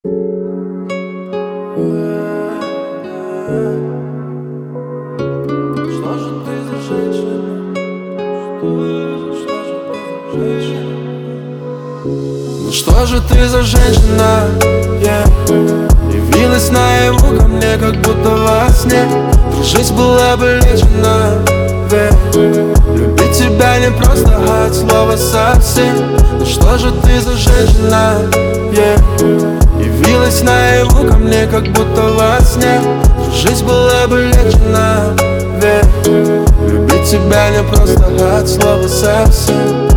Что же ты за женщина? Что же ты за женщина? Ну что же ты за женщина? Явилась наяву ко мне, как будто во сне. Жизнь была бы лечена. Любить тебя не просто от слова совсем. Ну что же ты за женщина? Явилась наяву ко мне, как будто во сне. Жизнь была бы лечена. Любить тебя не просто от слова совсем.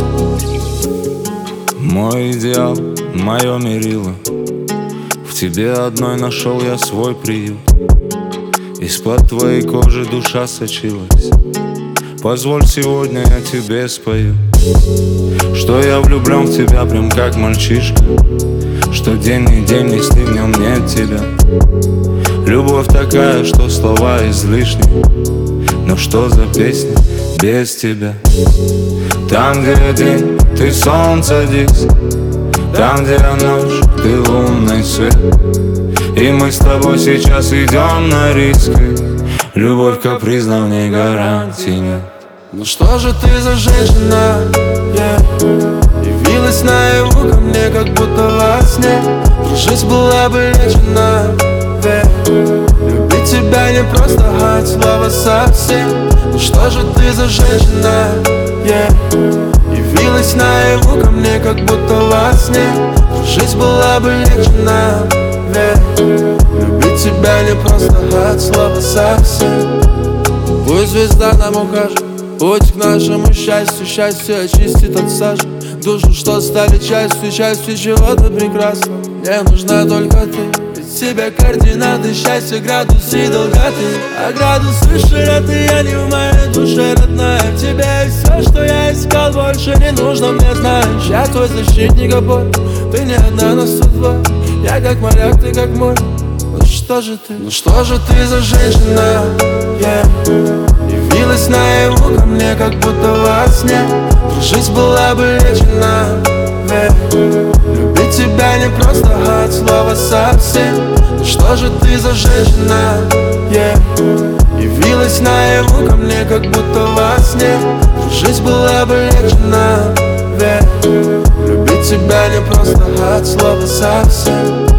Мой идеал, мое мерило. В тебе одной нашел я свой приют. Из-под твоей кожи душа сочилась. Позволь, сегодня я тебе спою, что я влюблен в тебя прям как мальчишка, что день и день, если в нем нет тебя. Любовь такая, что слова излишни. Но что за песня без тебя? Там, где день, ты солнце диск. Там, где ночь, ты лунный свет. И мы с тобой сейчас идем на риски. Любовь капризна, в ней гарантий нет. Ну что же ты за женщина? Явилась наяву ко мне, как будто во сне. Жизнь была бы лечена. Любить тебя не просто от слова совсем. Ну что же ты за женщина? Явилась наяву ко мне, как будто во сне. Жизнь была бы лечена. Любить тебя не просто от слова совсем. Пусть звезда нам укажет путь к нашему счастью. Счастье очистит от сажи душу, что стали частью чего-то прекрасного. Мне нужна только ты. Без тебя координаты счастья, градусы и долготы. А градусы широты, я не в моей душе, родная. В тебе все, что я искал, больше не нужно мне, знаешь. Я твой защитник опор, ты не одна, нас тут двое. Я как моряк, ты как морь. Ну что же ты? Ну что же ты за женщина? Явилась наяву ко мне, как будто во сне. Жизнь была бы лечена. Любить тебя не просто от слова совсем. Ну что же ты за женщина? Явилась наяву ко мне, как будто во сне. Жизнь была бы лечена. Любить тебя не просто от слова совсем.